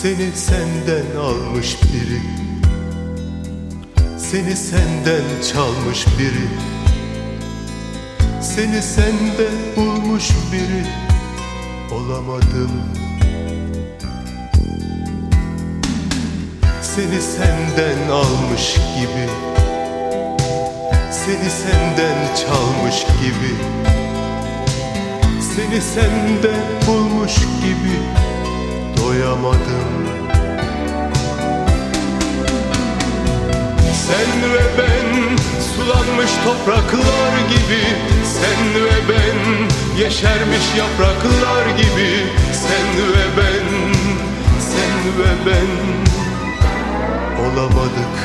Seni senden almış biri, seni senden çalmış biri, seni sende bulmuş biri. Olamadım. Seni senden almış gibi, seni senden çalmış gibi, seni sende bulmuş gibi doyamadım. Sen ve ben sulanmış topraklar gibi, sen ve ben yeşermiş yapraklar gibi, sen ve ben, sen ve ben olamadık.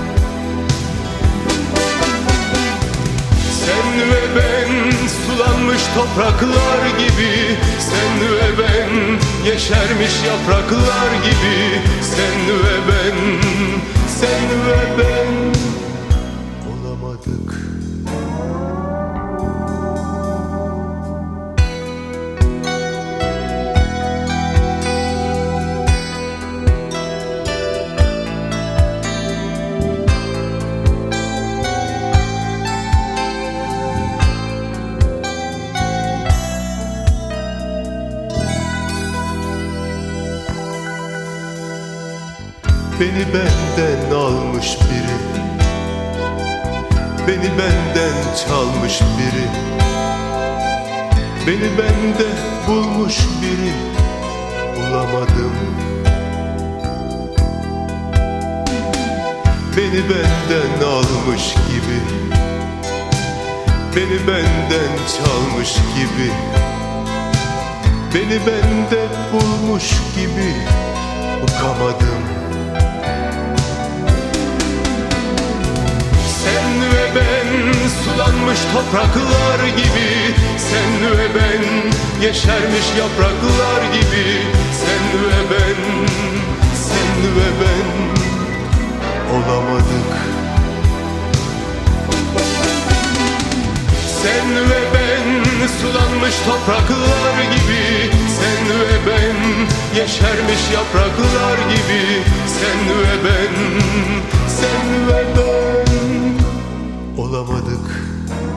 Sen ve ben sulanmış topraklar gibi, sen ve ben yeşermiş yapraklar gibi, sen ve ben, sen ve ben olamadık. Beni benden almış biri, beni benden çalmış biri, beni bende bulmuş biri. Bulamadım. Beni benden almış gibi, beni benden çalmış gibi, beni bende bulmuş gibi bakamadım. Sen ve ben sulanmış topraklar gibi, sen ve ben yeşermiş yapraklar gibi, sen ve ben, sen ve ben olamadık. Sen ve ben sulanmış topraklar gibi, sen ve ben yeşermiş yapraklar gibi, sen ve ben, sen ve ben olamadık.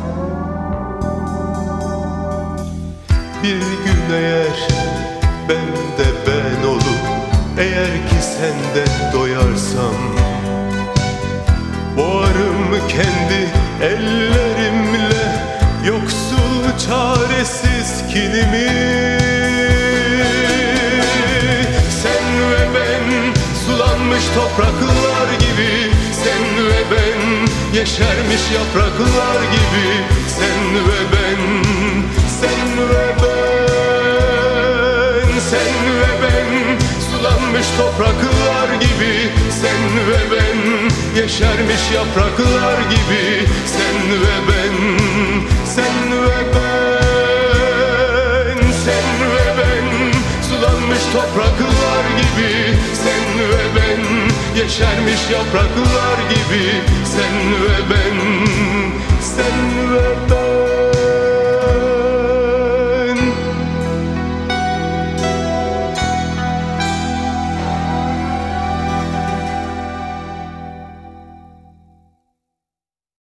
Bir gün eğer ben de ben olup, eğer ki senden doyarsam, boğarım kendi ellerimle yoksul çaresiz kinimi. Sen ve ben sulanmış topraklar gibi, sen ve ben yeşermiş yapraklar gibi, sen ve ben, sen ve ben, sen ve ben sulanmış topraklar gibi, sen ve ben yeşermiş yapraklar gibi, sen ve ben, sen ve ben, sen ve ben sulanmış topraklar gibi, sen ve ben yeşermiş yapraklar gibi, sen ve ben, sen ve ben.